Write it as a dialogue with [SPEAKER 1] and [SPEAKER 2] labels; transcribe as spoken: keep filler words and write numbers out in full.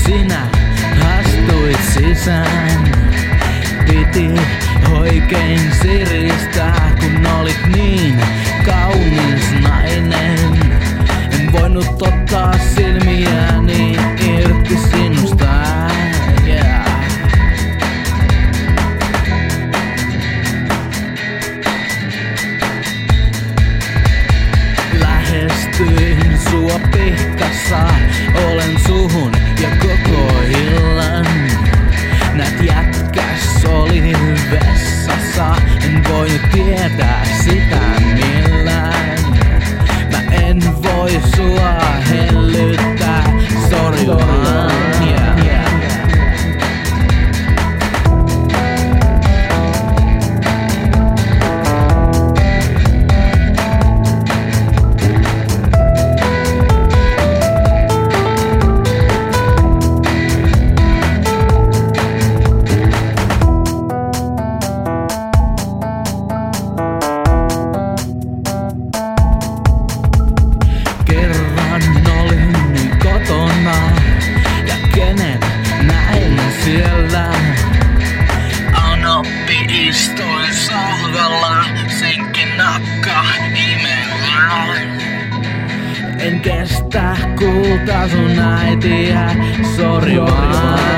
[SPEAKER 1] sinä astuit sisään. Piti oikein siristää, kun olit niin kaunis nainen. En voinut ottaa silmiäni irti sinusta. Yeah. Lähestyin sua pihkassa, olen suhun ja koko illan. Näet jätkäs oli vessassa, en voinut tietää sitä millään. Mä en voi sua hellyttää, sorry vaan. Yeah, yeah. Siellä Anoppi istui sohvalla, senkin nakka imellään. En kestä kuultaa sun äitiä, sori vaan.